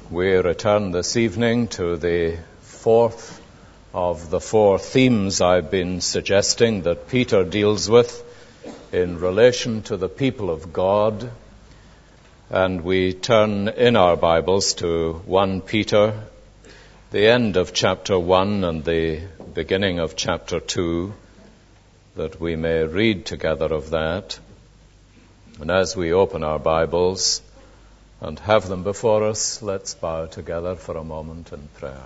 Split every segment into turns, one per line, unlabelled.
We return this evening to the fourth of the four themes I've been suggesting that Peter deals with in relation to the people of God. And we turn in our Bibles to 1 Peter, the end of chapter 1 and the beginning of chapter 2, that we may read together of that. And as we open our Bibles and have them before us, let's bow together for a moment in prayer.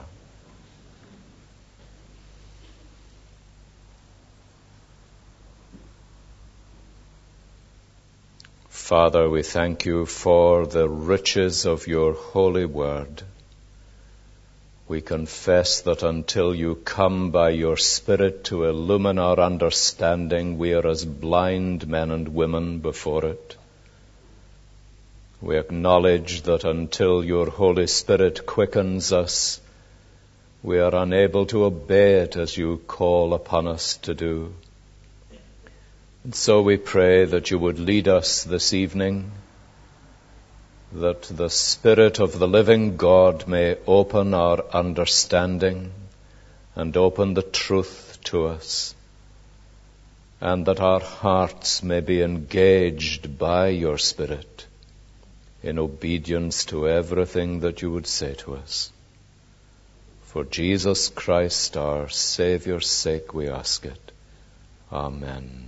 Father, we thank you for the riches of your holy word. We confess that until you come by your Spirit to illumine our understanding, we are as blind men and women before it. We acknowledge that until your Holy Spirit quickens us, we are unable to obey it as you call upon us to do. And so we pray that you would lead us this evening, that the Spirit of the living God may open our understanding and open the truth to us, and that our hearts may be engaged by your Spirit in obedience to everything that you would say to us. For Jesus Christ, our Saviour's sake, we ask it. Amen.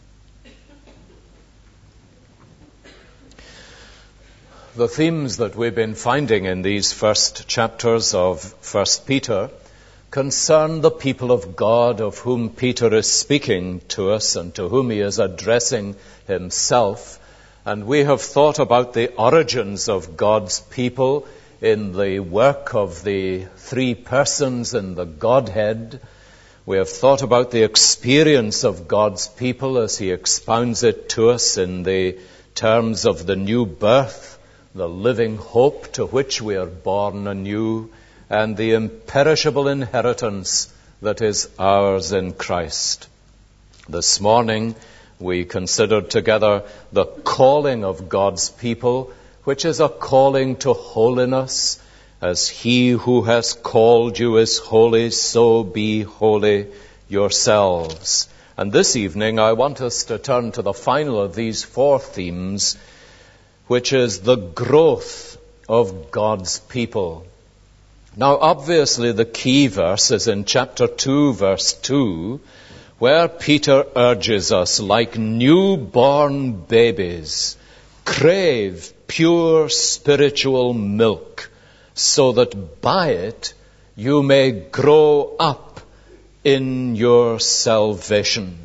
The themes that we've been finding in these first chapters of 1 Peter concern the people of God of whom Peter is speaking to us and to whom he is addressing himself. And we have thought about the origins of God's people in the work of the three persons in the Godhead. We have thought about the experience of God's people as he expounds it to us in the terms of the new birth, the living hope to which we are born anew, and the imperishable inheritance that is ours in Christ. This morning, we considered together the calling of God's people, which is a calling to holiness. As he who has called you is holy, so be holy yourselves. And this evening, I want us to turn to the final of these four themes, which is the growth of God's people. Now, obviously, the key verse is in chapter 2, verse 2, where Peter urges us, like newborn babies, crave pure spiritual milk, so that by it you may grow up in your salvation.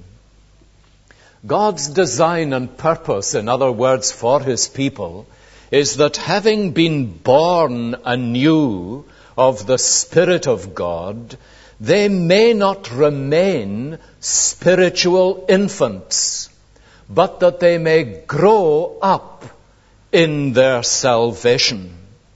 God's design and purpose, in other words, for his people, is that having been born anew of the Spirit of God, they may not remain spiritual infants, but that they may grow up in their salvation.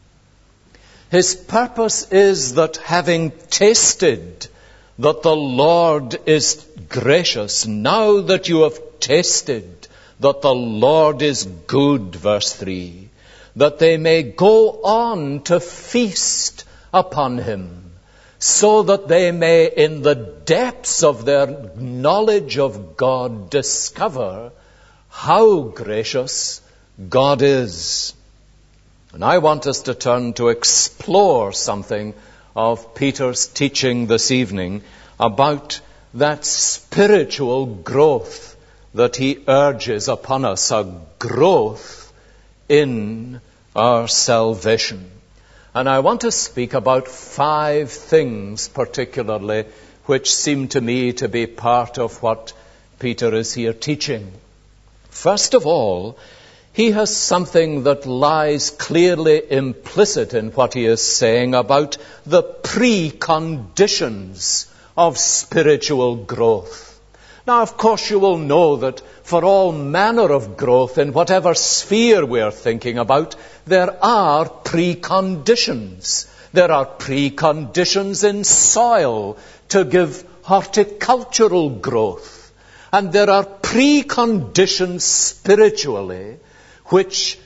His purpose is that having tasted that the Lord is gracious, now that you have tasted that the Lord is good, verse 3, that they may go on to feast upon him, so that they may, in the depths of their knowledge of God, discover how gracious God is. And I want us to turn to explore something of Peter's teaching this evening about that spiritual growth that he urges upon us, a growth in our salvation. And I want to speak about 5 things particularly which seem to me to be part of what Peter is here teaching. First of all, he has something that lies clearly implicit in what he is saying about the preconditions of spiritual growth. Now, of course, you will know that for all manner of growth in whatever sphere we are thinking about, there are preconditions. There are preconditions in soil to give horticultural growth. And there are preconditions spiritually which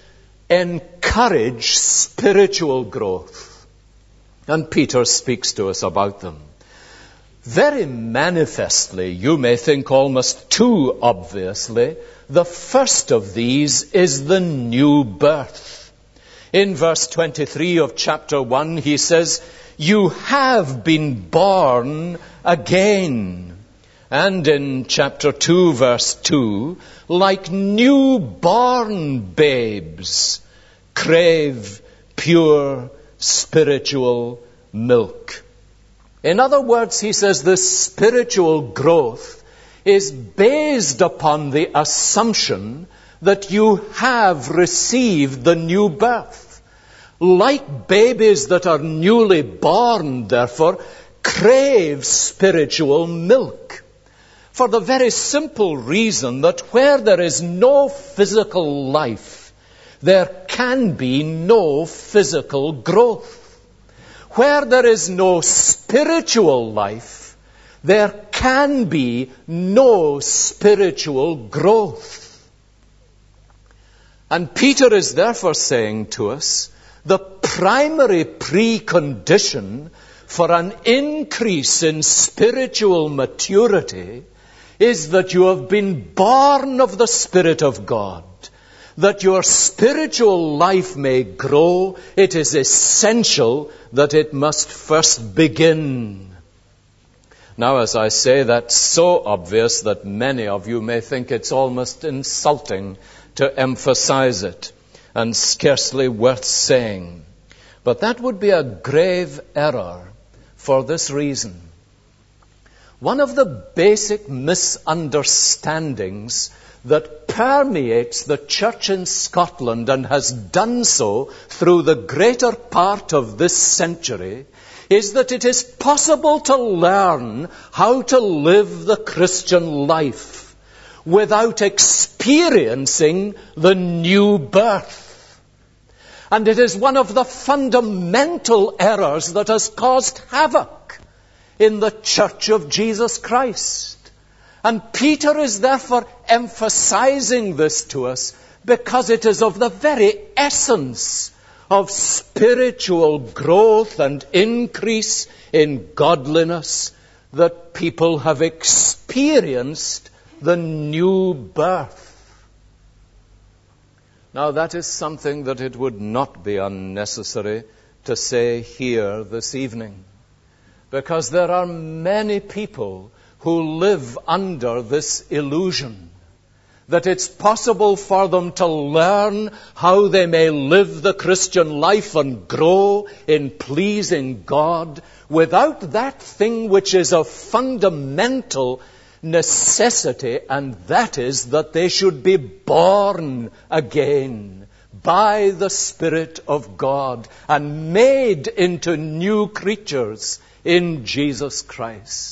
encourage spiritual growth. And Peter speaks to us about them. Very manifestly, you may think almost too obviously, the first of these is the new birth. In verse 23 of chapter 1, he says, "You have been born again." And in chapter 2, verse 2, "Like newborn babes, crave pure spiritual milk." In other words, he says this spiritual growth is based upon the assumption that you have received the new birth. Like babies that are newly born, therefore, crave spiritual milk. For the very simple reason that where there is no physical life, there can be no physical growth. Where there is no spiritual life, there can be no spiritual growth. And Peter is therefore saying to us, the primary precondition for an increase in spiritual maturity is that you have been born of the Spirit of God. That your spiritual life may grow, it is essential that it must first begin. Now, as I say, that's so obvious that many of you may think it's almost insulting to emphasize it, and scarcely worth saying. But that would be a grave error for this reason. One of the basic misunderstandings that permeates the church in Scotland and has done so through the greater part of this century is that it is possible to learn how to live the Christian life without experiencing the new birth. And it is one of the fundamental errors that has caused havoc in the Church of Jesus Christ. And Peter is therefore emphasizing this to us because it is of the very essence of spiritual growth and increase in godliness that people have experienced the new birth. Now that is something that it would not be unnecessary to say here this evening, because there are many people who live under this illusion that it's possible for them to learn how they may live the Christian life and grow in pleasing God without that thing which is of fundamental necessity, and that is that they should be born again by the Spirit of God and made into new creatures in Jesus Christ.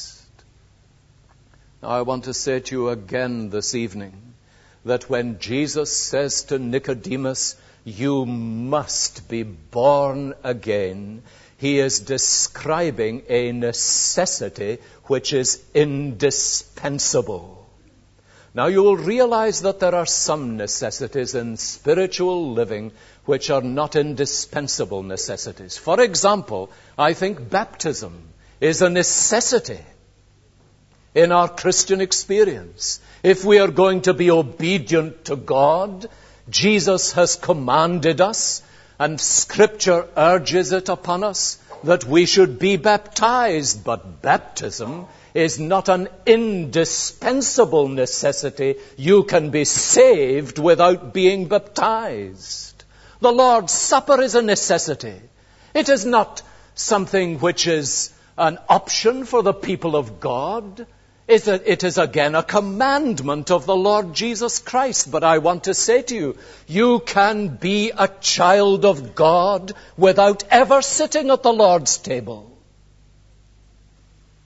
Now, I want to say to you again this evening that when Jesus says to Nicodemus, "You must be born again," he is describing a necessity which is indispensable. Now, you will realize that there are some necessities in spiritual living which are not indispensable necessities. For example, I think baptism is a necessity in our Christian experience. If we are going to be obedient to God, Jesus has commanded us, and Scripture urges it upon us, that we should be baptized. But baptism is not an indispensable necessity. You can be saved without being baptized. The Lord's Supper is a necessity. It is not something which is an option for the people of God. It is again a commandment of the Lord Jesus Christ. But I want to say to you, you can be a child of God without ever sitting at the Lord's table.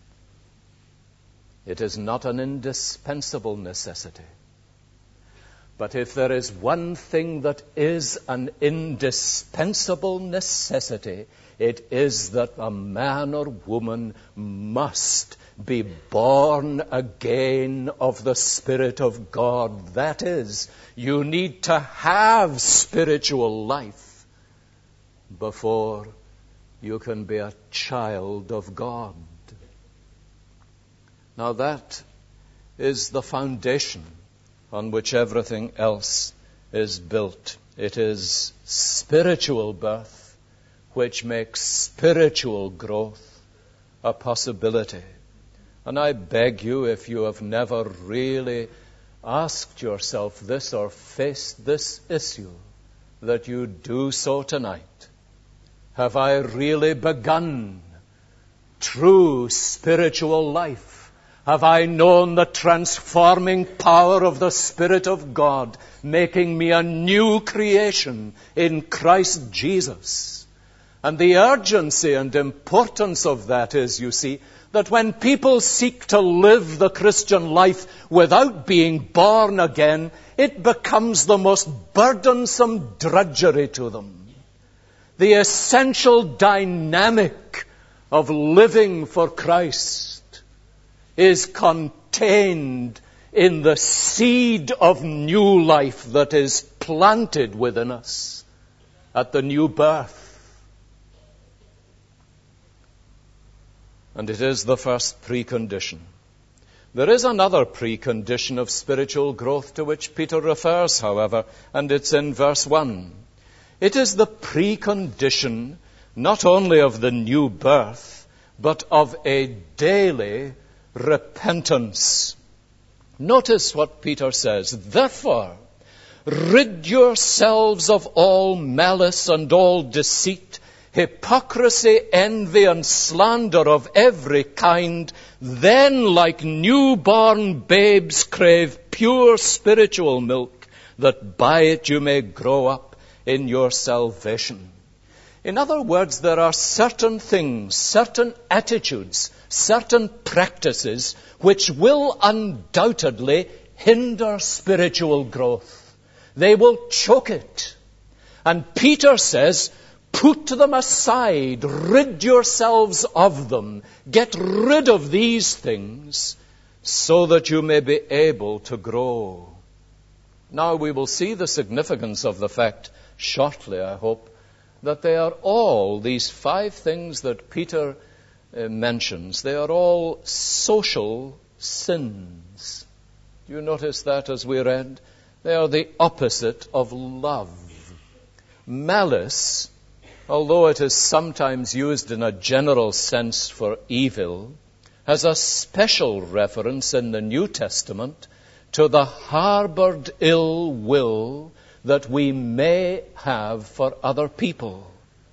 It is not an indispensable necessity. But if there is one thing that is an indispensable necessity, it is that a man or woman must be born again of the Spirit of God. That is, you need to have spiritual life before you can be a child of God. Now that is the foundation on which everything else is built. It is spiritual birth which makes spiritual growth a possibility. And I beg you, if you have never really asked yourself this or faced this issue, that you do so tonight. Have I really begun true spiritual life? Have I known the transforming power of the Spirit of God, making me a new creation in Christ Jesus? And the urgency and importance of that is, you see, that when people seek to live the Christian life without being born again, it becomes the most burdensome drudgery to them. The essential dynamic of living for Christ is contained in the seed of new life that is planted within us at the new birth. And it is the first precondition. There is another precondition of spiritual growth to which Peter refers, however, and it's in verse 1. It is the precondition not only of the new birth, but of a daily repentance. Notice what Peter says. Therefore, rid yourselves of all malice and all deceit, hypocrisy, envy, and slander of every kind. Then, like newborn babes, crave pure spiritual milk, that by it you may grow up in your salvation. In other words, there are certain things, certain attitudes, certain practices which will undoubtedly hinder spiritual growth. They will choke it. And Peter says, put them aside, rid yourselves of them, get rid of these things so that you may be able to grow. Now we will see the significance of the fact shortly, I hope, that they are all, these 5 things that Peter mentions, they are all social sins. Do you notice that as we read? They are the opposite of love. Malice, although it is sometimes used in a general sense for evil, has a special reference in the New Testament to the harbored ill will that we may have for other people.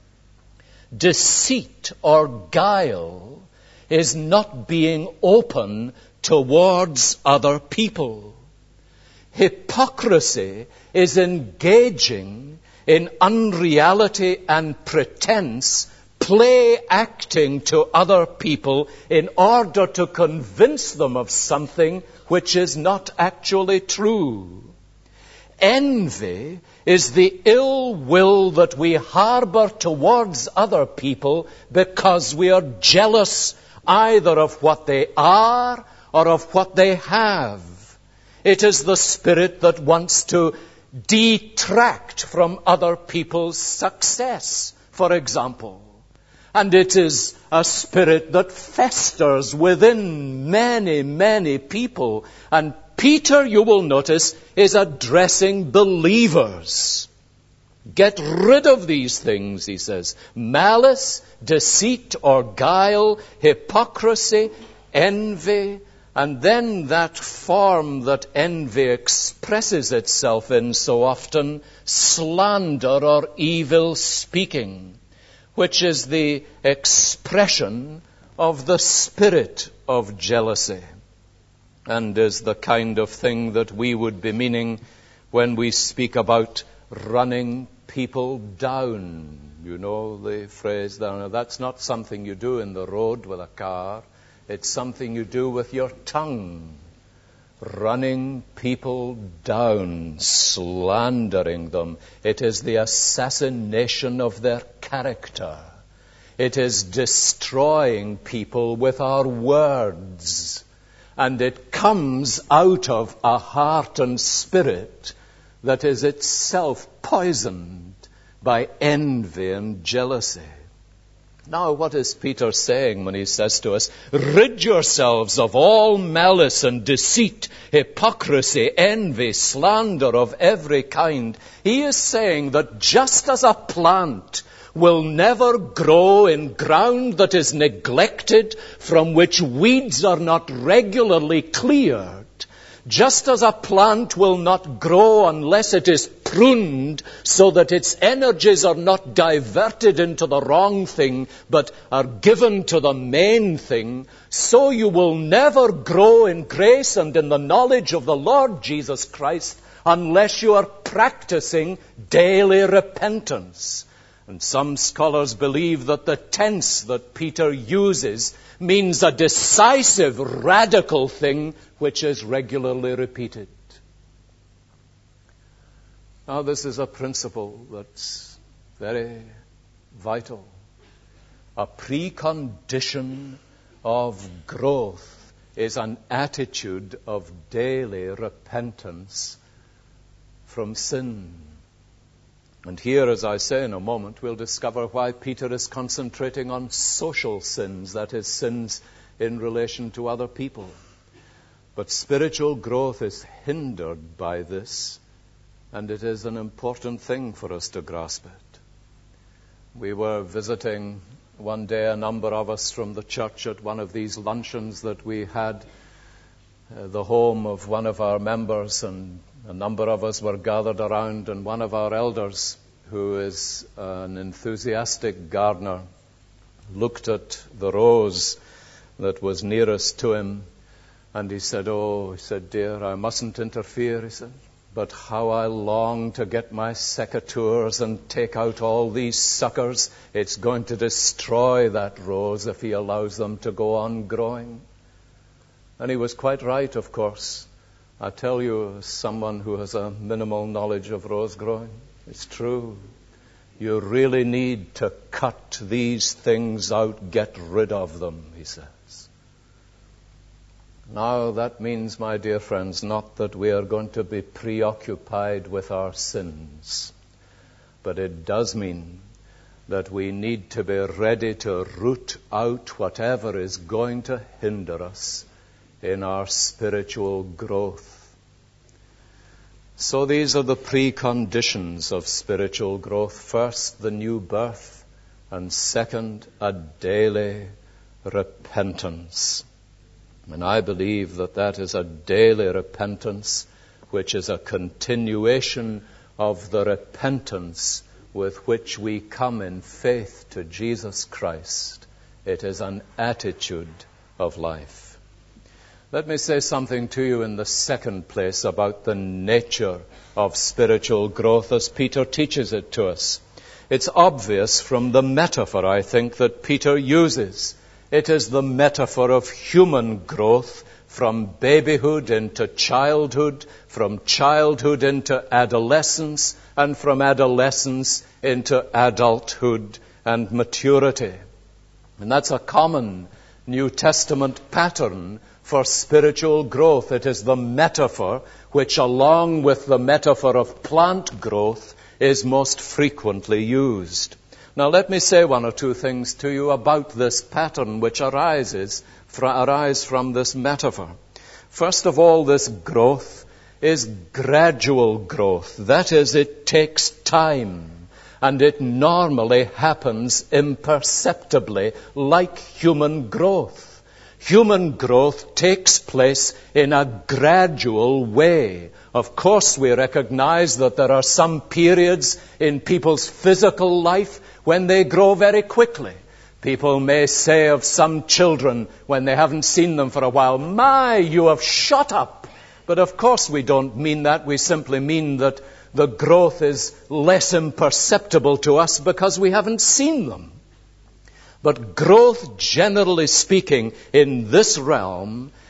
Deceit or guile is not being open towards other people. Hypocrisy is engaging in unreality and pretense, play acting to other people in order to convince them of something which is not actually true. Envy is the ill will that we harbor towards other people because we are jealous either of what they are or of what they have. It is the spirit that wants to detract from other people's success, for example. And it is a spirit that festers within many, many people. And Peter, you will notice, is addressing believers. Get rid of these things, he says. Malice, deceit or guile, hypocrisy, envy, and then that form that envy expresses itself in so often, slander or evil speaking, which is the expression of the spirit of jealousy, and is the kind of thing that we would be meaning when we speak about running people down. You know the phrase, that's not something you do in the road with a car. It's something you do with your tongue. running people down, slandering them. It is the assassination of their character. It is destroying people with our words. And it comes out of a heart and spirit that is itself poisoned by envy and jealousy. Now, what is Peter saying when he says to us, rid yourselves of all malice and deceit, hypocrisy, envy, slander of every kind? He is saying that just as a plant will never grow in ground that is neglected, from which weeds are not regularly cleared, just as a plant will not grow unless it is pruned so that its energies are not diverted into the wrong thing but are given to the main thing, so you will never grow in grace and in the knowledge of the Lord Jesus Christ unless you are practicing daily repentance. And some scholars believe that the tense that Peter uses means a decisive, radical thing which is regularly repeated. Now, this is a principle that's very vital. A precondition of growth is an attitude of daily repentance from sin. And here, as I say in a moment, we'll discover why Peter is concentrating on social sins, that is, sins in relation to other people. But spiritual growth is hindered by this, and it is an important thing for us to grasp it. We were visiting one day, a number of us from the church, at one of these luncheons that we had, the home of one of our members, and a number of us were gathered around, and one of our elders, who is an enthusiastic gardener, looked at the rose that was nearest to him, and he said, dear, I mustn't interfere, he said, but how I long to get my secateurs and take out all these suckers. It's going to destroy that rose if he allows them to go on growing. And he was quite right, of course. I tell you, as someone who has a minimal knowledge of rose growing, it's true. You really need to cut these things out, get rid of them, he says. Now, that means, my dear friends, not that we are going to be preoccupied with our sins, but it does mean that we need to be ready to root out whatever is going to hinder us in our spiritual growth. So these are the preconditions of spiritual growth. First, the new birth, and second, a daily repentance. And I believe that that is a daily repentance, which is a continuation of the repentance with which we come in faith to Jesus Christ. It is an attitude of life. Let me say something to you in the second place about the nature of spiritual growth as Peter teaches it to us. It's obvious from the metaphor, I think, that Peter uses. It is the metaphor of human growth from babyhood into childhood, from childhood into adolescence, and from adolescence into adulthood and maturity. And that's a common New Testament pattern for spiritual growth. It is the metaphor which, along with the metaphor of plant growth, is most frequently used. Now, let me say one or two things to you about this pattern which arise from this metaphor. First of all, this growth is gradual growth. That is, it takes time, and it normally happens imperceptibly, like human growth. Human growth takes place in a gradual way. Of course, we recognize that there are some periods in people's physical life when they grow very quickly. People may say of some children when they haven't seen them for a while, "My, you have shot up." But of course we don't mean that. We simply mean that the growth is less imperceptible to us because we haven't seen them. But growth, generally speaking, in this realm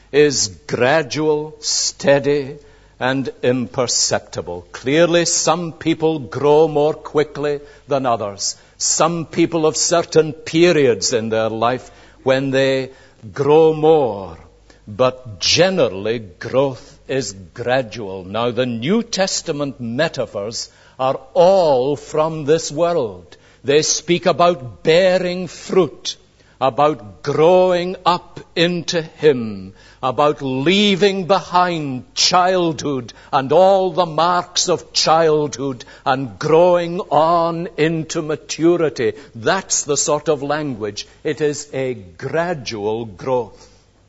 is gradual, steady, and imperceptible. Clearly, some people grow more quickly than others. Some people have certain periods in their life when they grow more. But generally, growth is gradual. Now, the New Testament metaphors are all from this world. They speak about bearing fruit, about growing up into Him, about leaving behind childhood and all the marks of childhood and growing on into maturity. That's the sort of language. It is a gradual growth.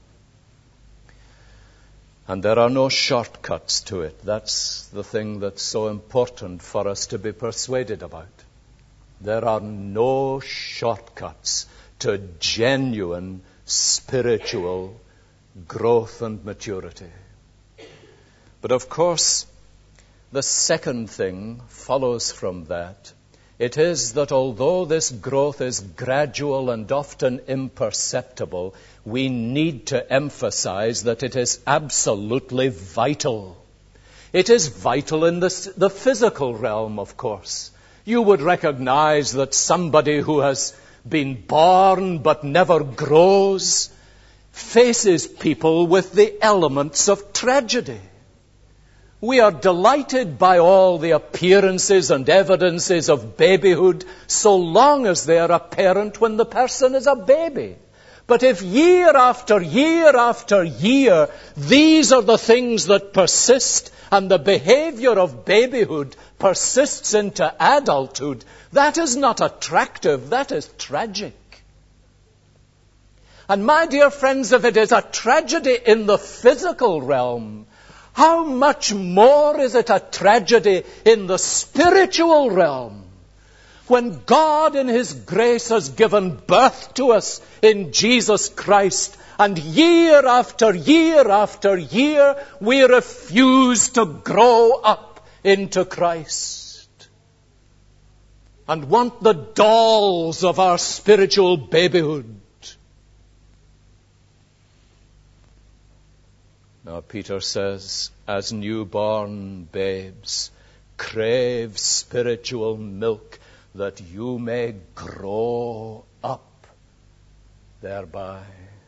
And there are no shortcuts to it. That's the thing that's so important for us to be persuaded about. There are no shortcuts to genuine spiritual growth and maturity. But of course, the second thing follows from that. It is that although this growth is gradual and often imperceptible, we need to emphasize that it is absolutely vital. It is vital in the physical realm, of course. You would recognize that somebody who has been born but never grows faces people with the elements of tragedy. We are delighted by all the appearances and evidences of babyhood so long as they are apparent when the person is a baby. But if year after year after year, these are the things that persist and the behavior of babyhood persists into adulthood, that is not attractive, that is tragic. And my dear friends, if it is a tragedy in the physical realm, how much more is it a tragedy in the spiritual realm? When God in His grace has given birth to us in Jesus Christ, and year after year after year, we refuse to grow up into Christ and want the dolls of our spiritual babyhood. Now, Peter says, as newborn babes, crave spiritual milk that you may grow up thereby.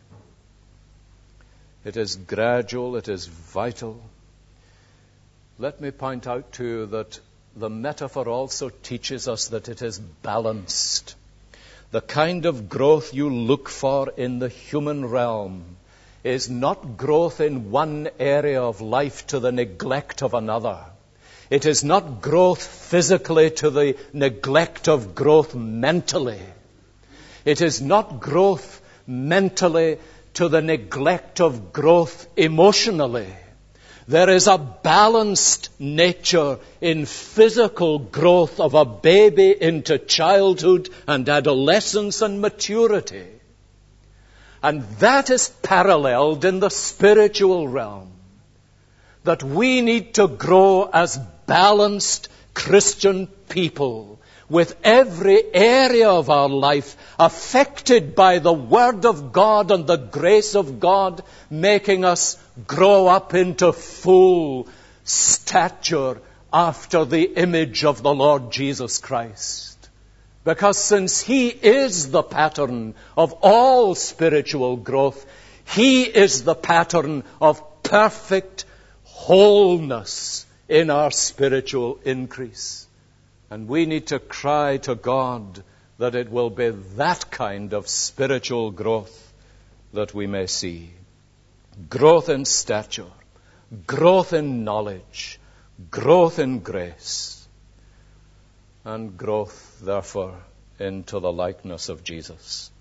It is gradual, it is vital. Let me point out to you that the metaphor also teaches us that it is balanced. The kind of growth you look for in the human realm is not growth in one area of life to the neglect of another. It is not growth physically to the neglect of growth mentally. It is not growth mentally to the neglect of growth emotionally. There is a balanced nature in physical growth of a baby into childhood and adolescence and maturity. And that is paralleled in the spiritual realm. That we need to grow as balanced Christian people with every area of our life affected by the Word of God and the grace of God, making us grow up into full stature after the image of the Lord Jesus Christ. Because since He is the pattern of all spiritual growth, He is the pattern of perfect wholeness in our spiritual increase. And we need to cry to God that it will be that kind of spiritual growth that we may see. Growth in stature, growth in knowledge, growth in grace, and growth, therefore, into the likeness of Jesus.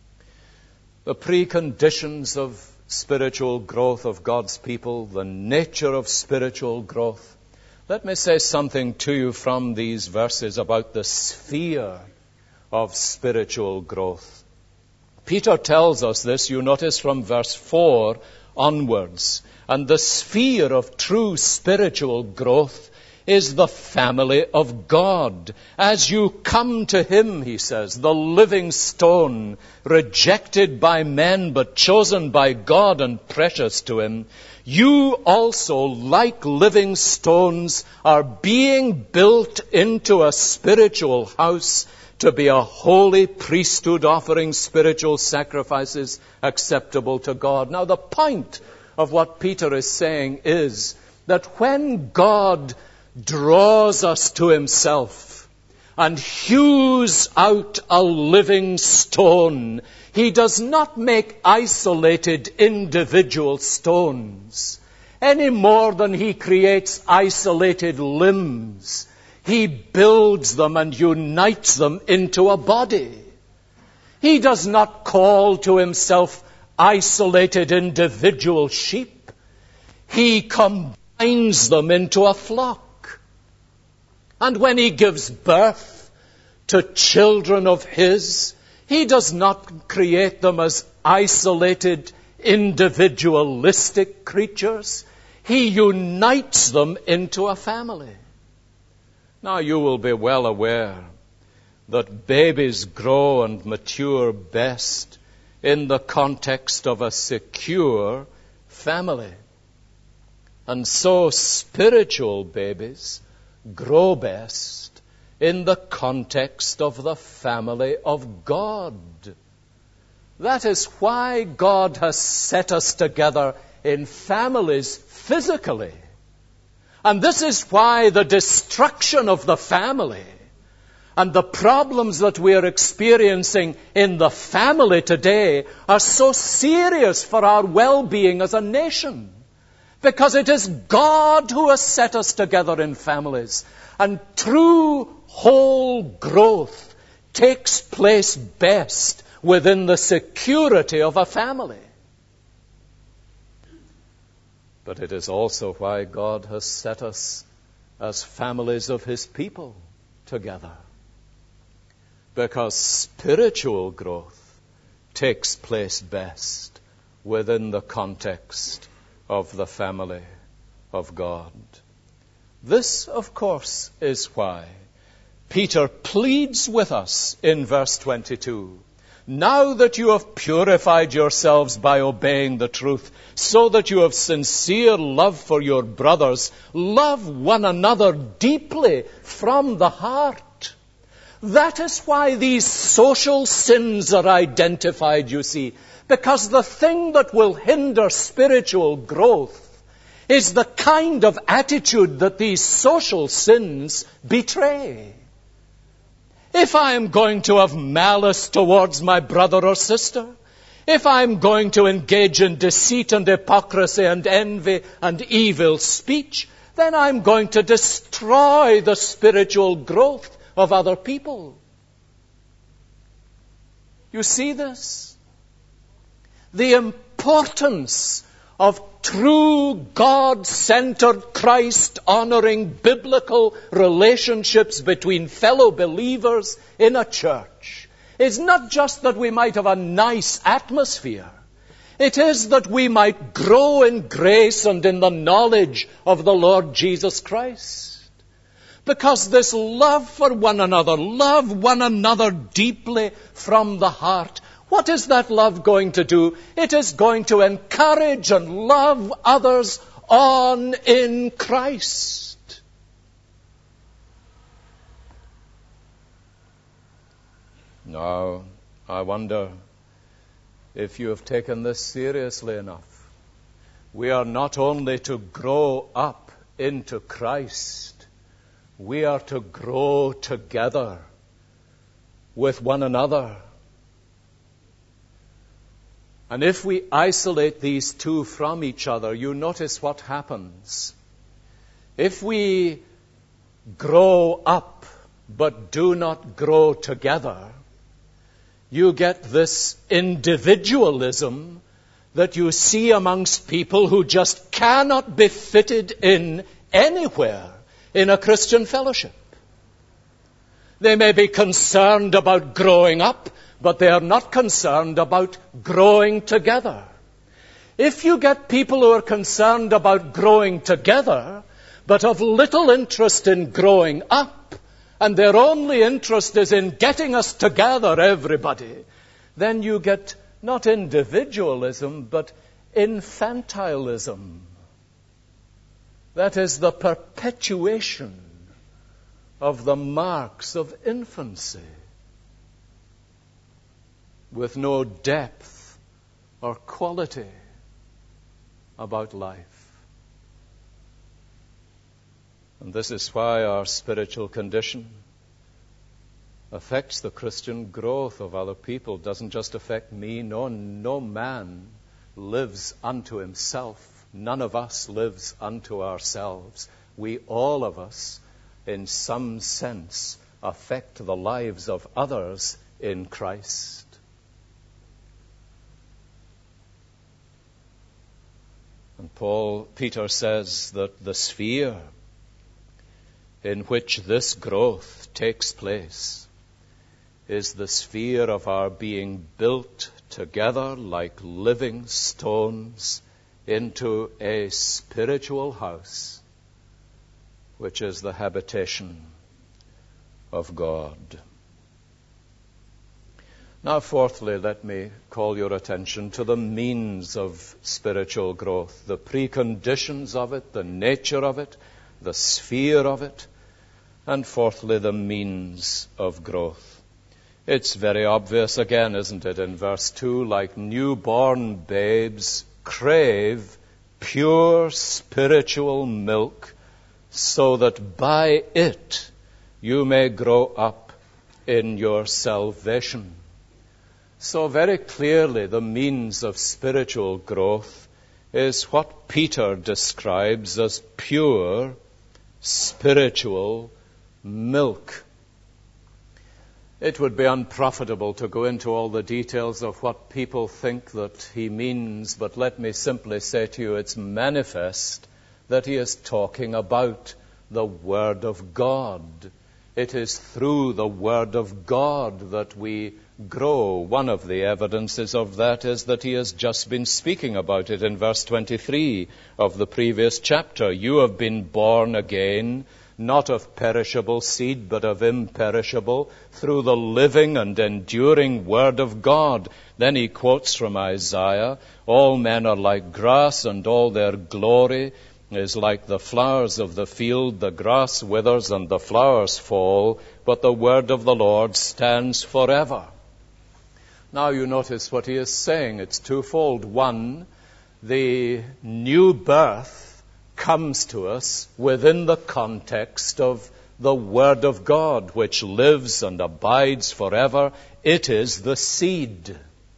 The preconditions of spiritual growth of God's people, the nature of spiritual growth. Let me say something to you from these verses about the sphere of spiritual growth. Peter tells us this, you notice, from verse 4 onwards. And the sphere of true spiritual growth is the family of God. As you come to him, he says, the living stone, rejected by men but chosen by God and precious to him, you also, like living stones, are being built into a spiritual house to be a holy priesthood, offering spiritual sacrifices acceptable to God. Now, the point of what Peter is saying is that when God draws us to himself and hews out a living stone, he does not make isolated individual stones any more than he creates isolated limbs. He builds them and unites them into a body. He does not call to himself isolated individual sheep. He combines them into a flock. And when he gives birth to children of his, he does not create them as isolated, individualistic creatures. He unites them into a family. Now, you will be well aware that babies grow and mature best in the context of a secure family. And so spiritual babies grow best in the context of the family of God. That is why God has set us together in families physically. And this is why the destruction of the family and the problems that we are experiencing in the family today are so serious for our well-being as a nation. Because it is God who has set us together in families. And true whole growth takes place best within the security of a family. But it is also why God has set us as families of his people together. Because spiritual growth takes place best within the context of the family of God. This, of course, is why Peter pleads with us in verse 22. Now that you have purified yourselves by obeying the truth, so that you have sincere love for your brothers, love one another deeply from the heart. That is why these social sins are identified, you see. Because the thing that will hinder spiritual growth is the kind of attitude that these social sins betray. If I am going to have malice towards my brother or sister, if I am going to engage in deceit and hypocrisy and envy and evil speech, then I'm going to destroy the spiritual growth of other people. You see this? The importance of true God-centered, Christ-honoring, biblical relationships between fellow believers in a church is not just that we might have a nice atmosphere. It is that we might grow in grace and in the knowledge of the Lord Jesus Christ. Because this love for one another, love one another deeply from the heart, what is that love going to do? It is going to encourage and love others on in Christ. Now, I wonder if you have taken this seriously enough. We are not only to grow up into Christ, we are to grow together with one another. And if we isolate these two from each other, you notice what happens. If we grow up but do not grow together, you get this individualism that you see amongst people who just cannot be fitted in anywhere in a Christian fellowship. They may be concerned about growing up, but they are not concerned about growing together. If you get people who are concerned about growing together, but of little interest in growing up, and their only interest is in getting us together, everybody, then you get not individualism, but infantilism. That is the perpetuation of the marks of infancy, with no depth or quality about life. And this is why our spiritual condition affects the Christian growth of other people. It doesn't just affect me. No man lives unto himself. None of us lives unto ourselves. We, all of us, in some sense, affect the lives of others in Christ. And Peter says that the sphere in which this growth takes place is the sphere of our being built together like living stones into a spiritual house, which is the habitation of God. Now, fourthly, let me call your attention to the means of spiritual growth, the preconditions of it, the nature of it, the sphere of it, and fourthly, the means of growth. It's very obvious again, isn't it, in verse 2, like newborn babes, crave pure spiritual milk, so that by it you may grow up in your salvation. So very clearly the means of spiritual growth is what Peter describes as pure spiritual milk. It would be unprofitable to go into all the details of what people think that he means, but let me simply say to you, it's manifest that he is talking about the Word of God. It is through the Word of God that we grow. One of the evidences of that is that he has just been speaking about it in verse 23 of the previous chapter. You have been born again, not of perishable seed, but of imperishable, through the living and enduring Word of God. Then he quotes from Isaiah, all men are like grass, and all their glory is like the flowers of the field. The grass withers and the flowers fall, but the word of the Lord stands forever. Now you notice what he is saying. It's twofold. One, the new birth comes to us within the context of the Word of God, which lives and abides forever. It is the seed.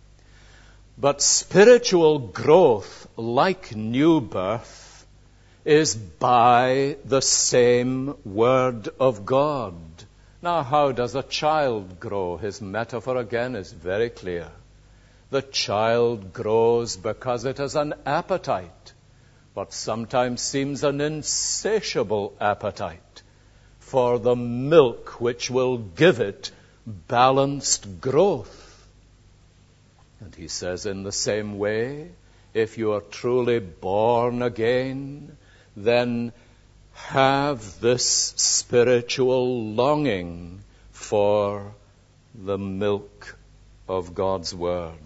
But spiritual growth, like new birth, is by the same Word of God. Now, how does a child grow? His metaphor again is very clear. The child grows because it has an appetite, but sometimes seems an insatiable appetite for the milk which will give it balanced growth. And he says, in the same way, if you are truly born again, then have this spiritual longing for the milk of God's Word.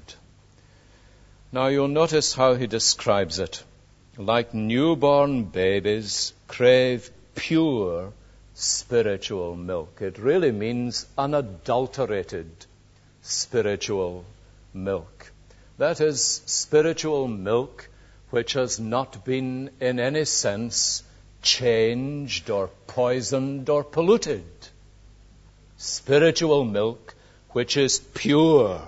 Now you'll notice how he describes it. Like newborn babies, crave pure spiritual milk. It really means unadulterated spiritual milk. That is, spiritual milk which has not been in any sense changed or poisoned or polluted. Spiritual milk which is pure.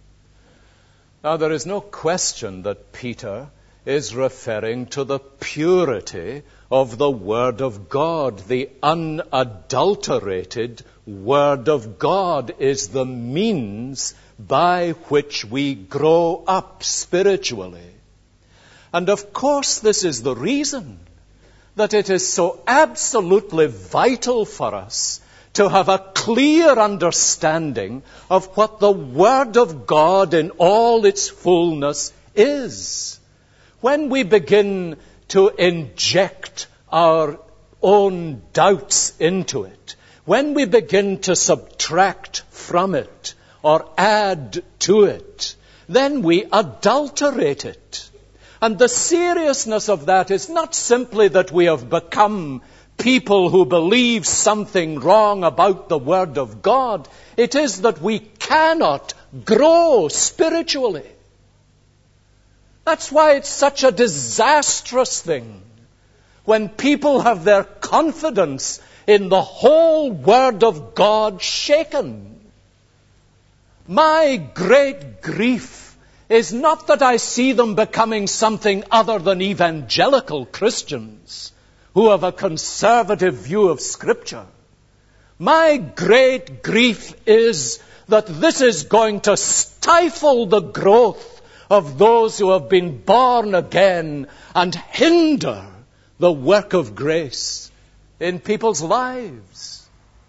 Now there is no question that Peter is referring to the purity of the Word of God. The unadulterated Word of God is the means by which we grow up spiritually. And of course, this is the reason that it is so absolutely vital for us to have a clear understanding of what the Word of God in all its fullness is. When we begin to inject our own doubts into it, when we begin to subtract from it or add to it, then we adulterate it. And the seriousness of that is not simply that we have become people who believe something wrong about the Word of God. It is that we cannot grow spiritually. That's why it's such a disastrous thing when people have their confidence in the whole Word of God shaken. My great grief is not that I see them becoming something other than evangelical Christians who have a conservative view of Scripture. My great grief is that this is going to stifle the growth of those who have been born again and hinder the work of grace in people's lives.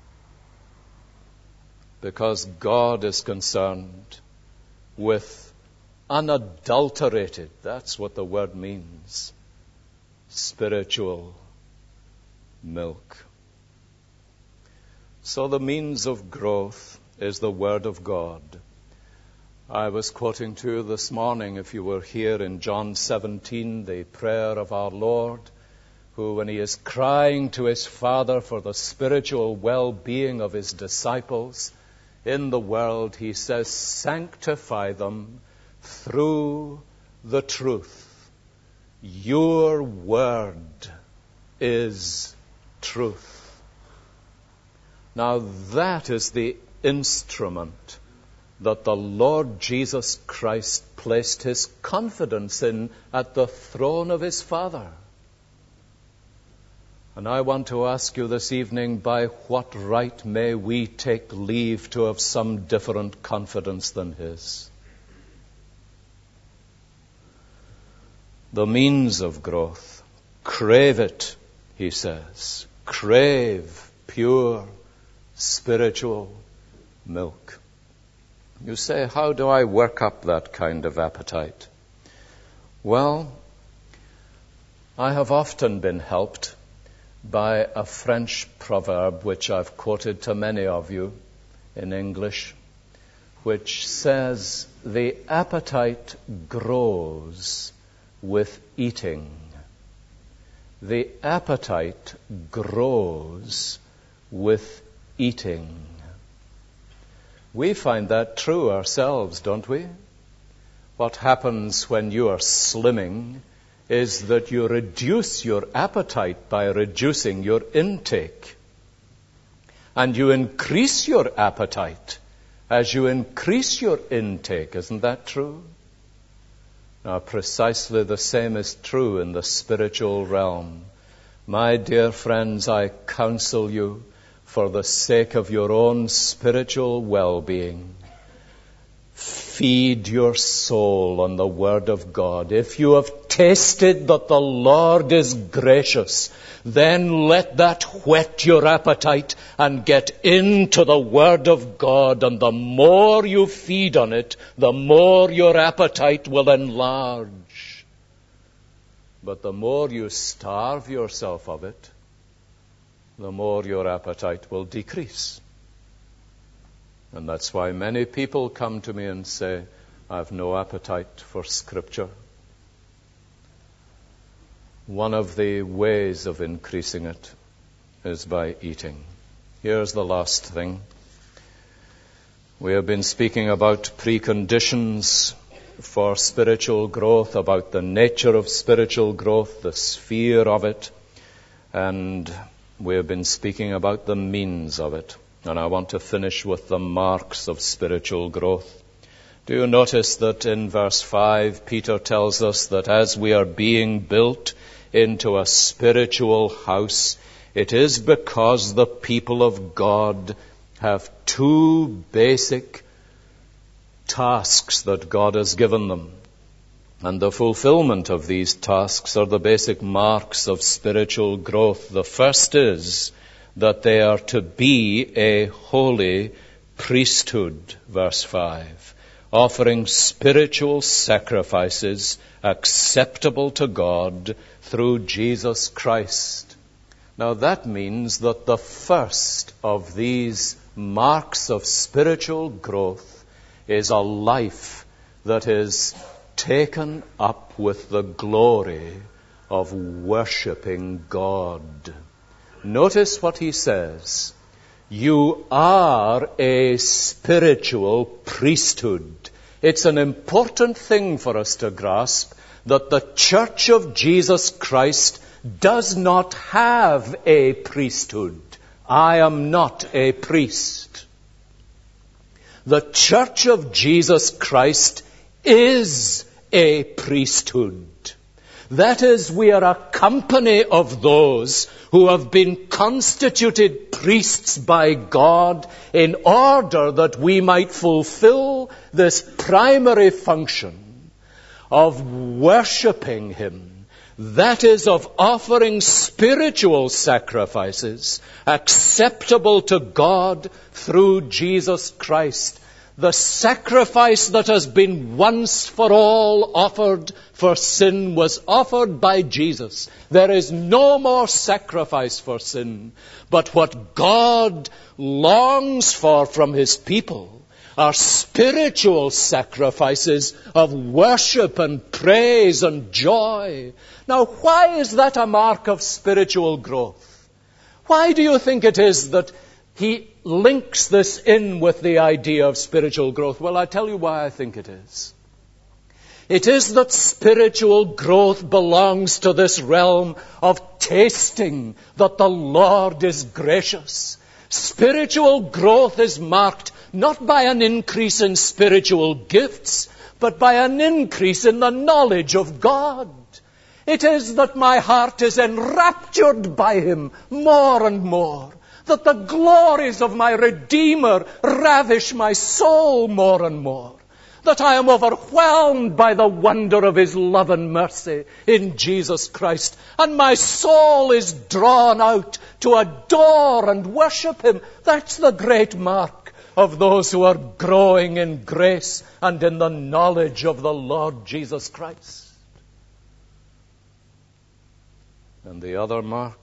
Because God is concerned with unadulterated, that's what the word means, spiritual milk. So the means of growth is the Word of God. I was quoting to you this morning, if you were here, in John 17, the prayer of our Lord, who, when he is crying to his Father for the spiritual well-being of his disciples in the world, he says, sanctify them through the truth. Your word is truth. Now that is the instrument that the Lord Jesus Christ placed his confidence in at the throne of his Father. And I want to ask you this evening, by what right may we take leave to have some different confidence than his? The means of growth. Crave it, he says. Crave pure spiritual milk. You say, how do I work up that kind of appetite? Well, I have often been helped by a French proverb which I've quoted to many of you in English, which says, the appetite grows with eating. The appetite grows with eating. We find that true ourselves, don't we? What happens when you are slimming is that you reduce your appetite by reducing your intake. And you increase your appetite as you increase your intake. Isn't that true? Now, precisely the same is true in the spiritual realm. My dear friends, I counsel you, for the sake of your own spiritual well-being, feed your soul on the Word of God. If you have tasted that the Lord is gracious, then let that whet your appetite and get into the Word of God. And the more you feed on it, the more your appetite will enlarge. But the more you starve yourself of it, the more your appetite will decrease. And that's why many people come to me and say, I have no appetite for Scripture. One of the ways of increasing it is by eating. Here's the last thing. We have been speaking about preconditions for spiritual growth, about the nature of spiritual growth, the sphere of it, and we have been speaking about the means of it. And I want to finish with the marks of spiritual growth. Do you notice that in verse 5, Peter tells us that as we are being built into a spiritual house, it is because the people of God have two basic tasks that God has given them. And the fulfillment of these tasks are the basic marks of spiritual growth. The first is that they are to be a holy priesthood, verse 5, offering spiritual sacrifices acceptable to God through Jesus Christ. Now that means that the first of these marks of spiritual growth is a life that is taken up with the glory of worshipping God. Notice what he says. You are a spiritual priesthood. It's an important thing for us to grasp that the Church of Jesus Christ does not have a priesthood. I am not a priest. The Church of Jesus Christ is a priesthood. That is, we are a company of those who have been constituted priests by God in order that we might fulfill this primary function of worshipping Him. That is, of offering spiritual sacrifices acceptable to God through Jesus Christ. The sacrifice that has been once for all offered for sin was offered by Jesus. There is no more sacrifice for sin. But what God longs for from His people are spiritual sacrifices of worship and praise and joy. Now, why is that a mark of spiritual growth? Why do you think it is that he links this in with the idea of spiritual growth? Well, I tell you why I think it is. It is that spiritual growth belongs to this realm of tasting that the Lord is gracious. Spiritual growth is marked not by an increase in spiritual gifts, but by an increase in the knowledge of God. It is that my heart is enraptured by Him more and more, that the glories of my Redeemer ravish my soul more and more, that I am overwhelmed by the wonder of His love and mercy in Jesus Christ, and my soul is drawn out to adore and worship Him. That's the great mark of those who are growing in grace and in the knowledge of the Lord Jesus Christ. And the other mark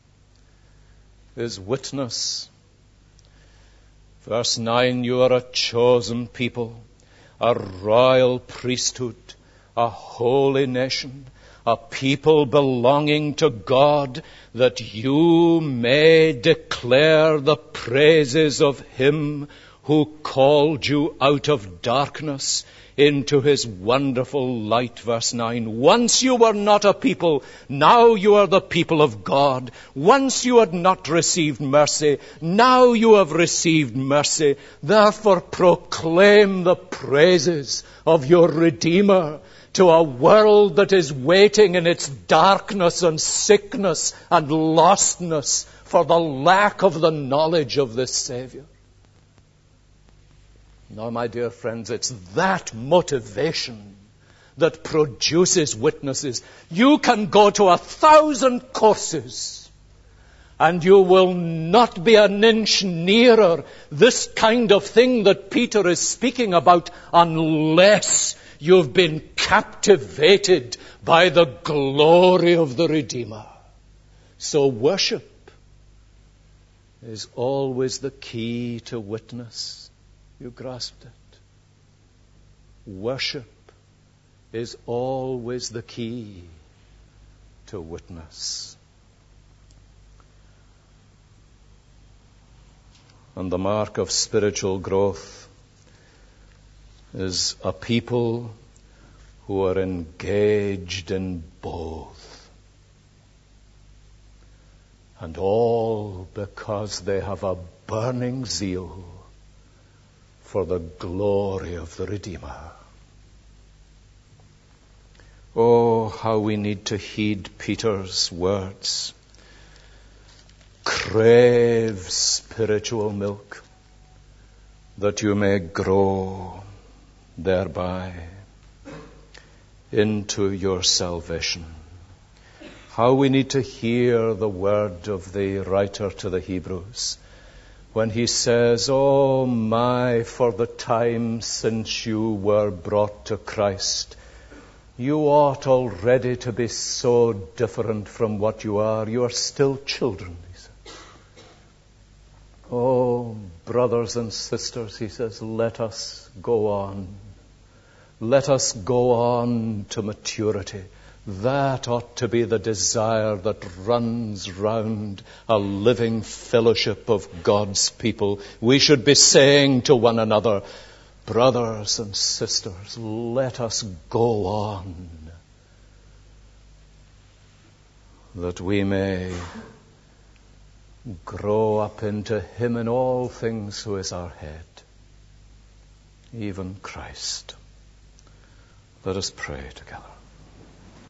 is witness. Verse 9, you are a chosen people, a royal priesthood, a holy nation, a people belonging to God, that you may declare the praises of Him who called you out of darkness into His wonderful light. Verse 9. Once you were not a people, now you are the people of God. Once you had not received mercy, now you have received mercy. Therefore proclaim the praises of your Redeemer to a world that is waiting in its darkness and sickness and lostness for the lack of the knowledge of this Savior. Now, my dear friends, it's that motivation that produces witnesses. You can go to 1,000 courses and you will not be an inch nearer this kind of thing that Peter is speaking about unless you've been captivated by the glory of the Redeemer. So worship is always the key to witness. You grasped it. Worship is always the key to witness. And the mark of spiritual growth is a people who are engaged in both. And all because they have a burning zeal for the glory of the Redeemer. Oh, how we need to heed Peter's words. Crave spiritual milk, that you may grow thereby into your salvation. How we need to hear the word of the writer to the Hebrews when he says, oh my, for the time since you were brought to Christ, You ought already to be so different from what you are. You are still children, he says. Oh, brothers and sisters, he says, let us go on. Let us go on to maturity. That ought to be the desire that runs round a living fellowship of God's people. We should be saying to one another, brothers and sisters, let us go on, that we may grow up into Him in all things who is our head, even Christ. Let us pray together.